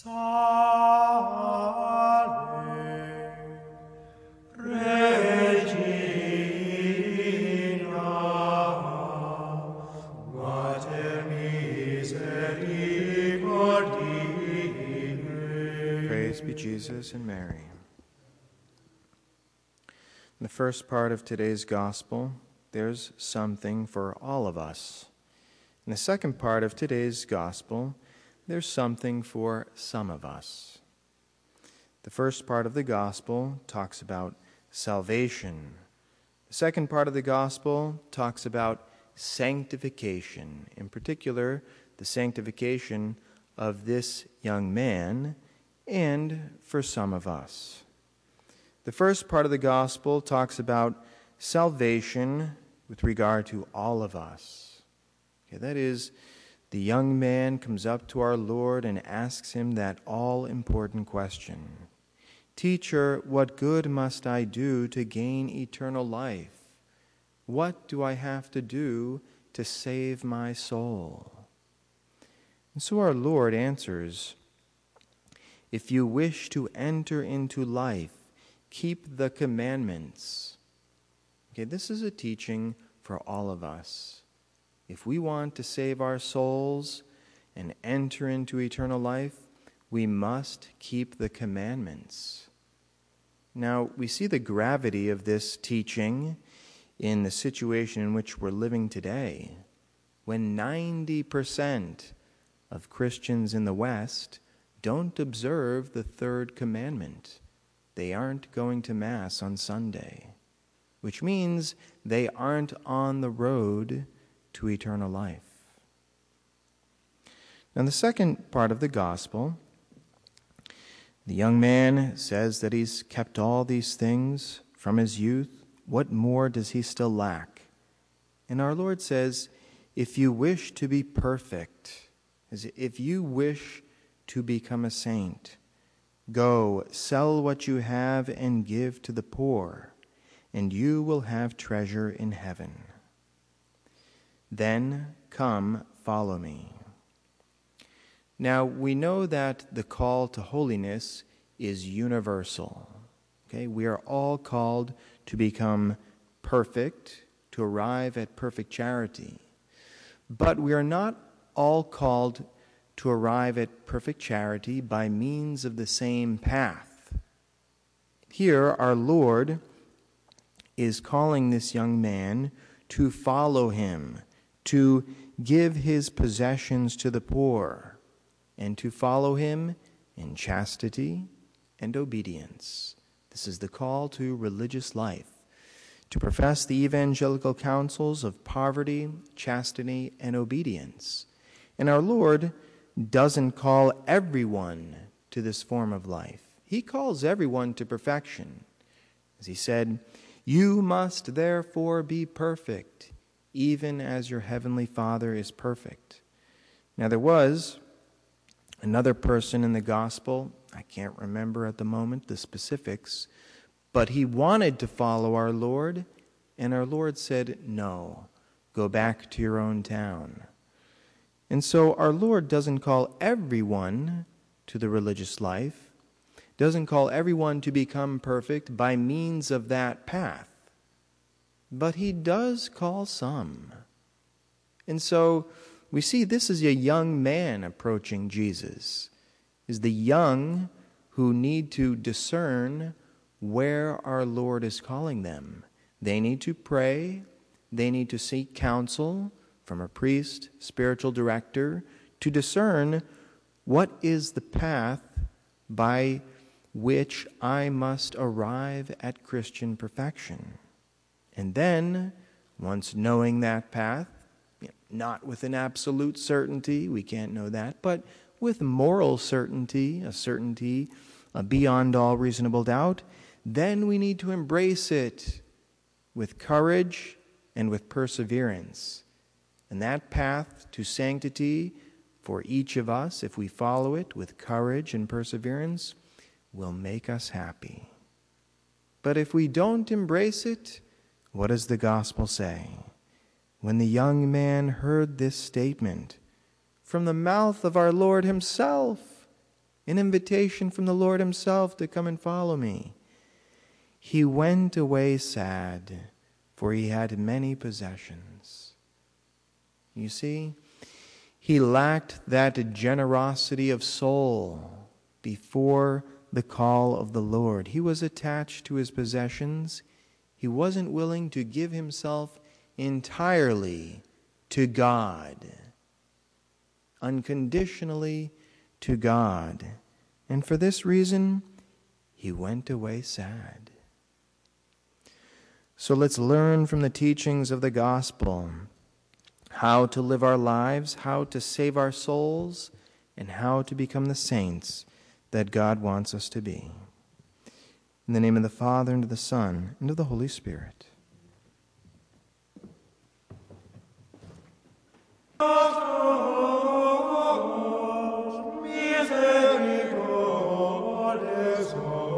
Praise be Jesus and Mary. In the first part of today's gospel, there's something for all of us. In the second part of today's gospel, there's something for some of us. The first part of the gospel talks about salvation. The second part of the gospel talks about sanctification, in particular, the sanctification of this young man and for some of us. The first part of the gospel talks about salvation with regard to all of us. Okay, that is, the young man comes up to our Lord and asks him that all-important question. Teacher, what good must I do to gain eternal life? What do I have to do to save my soul? And so our Lord answers, if you wish to enter into life, keep the commandments. Okay, this is a teaching for all of us. If we want to save our souls and enter into eternal life, we must keep the commandments. Now, we see the gravity of this teaching in the situation in which we're living today, when 90% of Christians in the West don't observe the third commandment. They aren't going to Mass on Sunday, which means they aren't on the road to eternal life. Now, the second part of the gospel, the young man says that he's kept all these things from his youth. What more does he still lack? And our Lord says, if you wish to be perfect, if you wish to become a saint, go, sell what you have and give to the poor, and you will have treasure in heaven. Then come, follow me. Now, we know that the call to holiness is universal. Okay, we are all called to become perfect, to arrive at perfect charity. But we are not all called to arrive at perfect charity by means of the same path. Here, our Lord is calling this young man to follow him, to give his possessions to the poor, and to follow him in chastity and obedience. This is the call to religious life, to profess the evangelical counsels of poverty, chastity, and obedience. And our Lord doesn't call everyone to this form of life. He calls everyone to perfection. As he said, you must therefore be perfect, even as your heavenly Father is perfect. Now, there was another person in the gospel, I can't remember at the moment the specifics, but he wanted to follow our Lord, and our Lord said, no, go back to your own town. And so our Lord doesn't call everyone to the religious life, doesn't call everyone to become perfect by means of that path, but he does call some. And so we see this is a young man approaching Jesus, is the young who need to discern where our Lord is calling them. They need to pray, they need to seek counsel from a priest, spiritual director, to discern what is the path by which I must arrive at Christian perfection. And then, once knowing that path, not with an absolute certainty, we can't know that, but with moral certainty, a certainty beyond all reasonable doubt, then we need to embrace it with courage and with perseverance. And that path to sanctity for each of us, if we follow it with courage and perseverance, will make us happy. But if we don't embrace it, what does the gospel say? When the young man heard this statement from the mouth of our Lord himself, an invitation from the Lord himself to come and follow me. He went away sad, for he had many possessions. You see, he lacked that generosity of soul before the call of the Lord. He was attached to his possessions. He wasn't willing to give himself entirely to God, unconditionally to God. And for this reason, he went away sad. So let's learn from the teachings of the gospel how to live our lives, how to save our souls, and how to become the saints that God wants us to be. In the name of the Father, and of the Son, and of the Holy Spirit. Misericordes